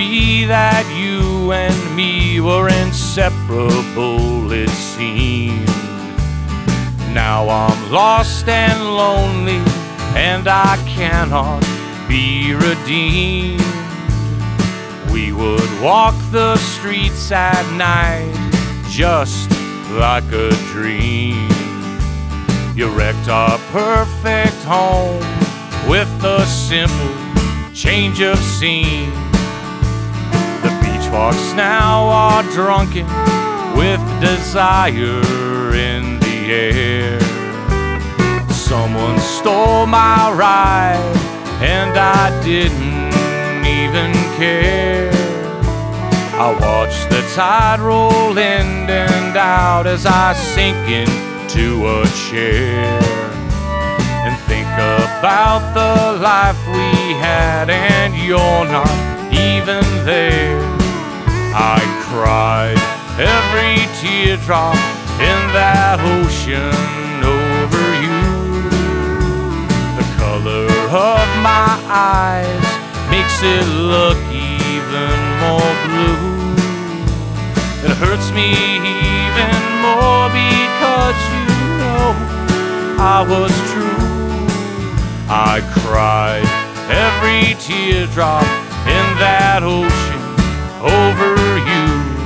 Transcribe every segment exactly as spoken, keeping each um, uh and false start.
be that you and me were inseparable, it seemed. Now I'm lost and lonely, and I cannot be redeemed. We would walk the streets at night just like a dream. You wrecked our perfect home with a simple change of scene. The beach walks now are drunken with desire in the air. Someone stole my ride and I didn't even care. I watch the tide roll in and out as I sink into a chair and think about the life we had, and you're not even there. I cried every teardrop in that ocean over you. The color of my eyes makes it look even more blue. It hurts me even more because you know I was true. I cried every teardrop in that ocean over you.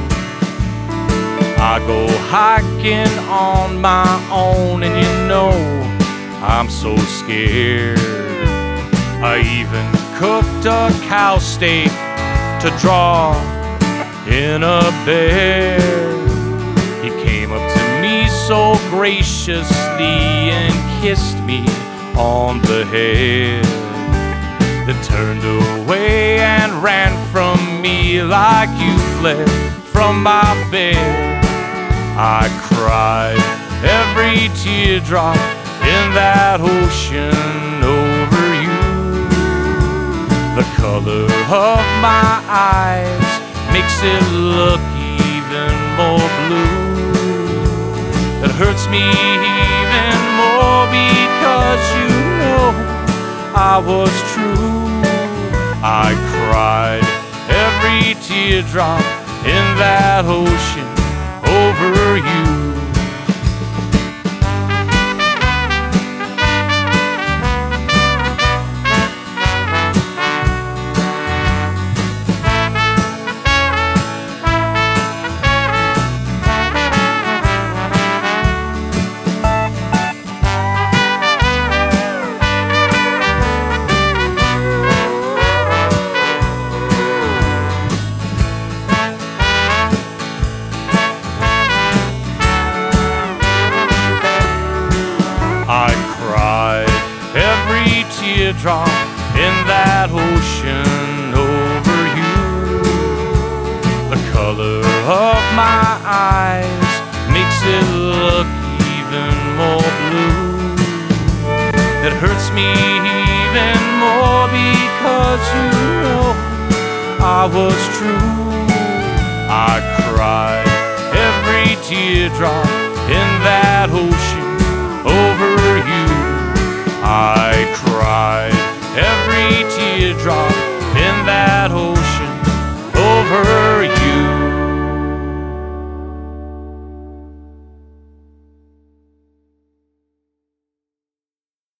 I go hiking on my own and you know I'm so scared. I even cooked a cow steak to draw in a bear. He came up to me so graciously and kissed me on the head, then turned away and ran from me like you fled from my bed. I cried every teardrop in that ocean over you. The color of my eyes makes it look even more blue. It hurts me even more because you know I was true. I cried every teardrop in that ocean over you. I cried every teardrop in that ocean over you. The color of my eyes makes it look even more blue. It hurts me even more because you know I was true. I cried every teardrop in that ocean over you. I cried every teardrop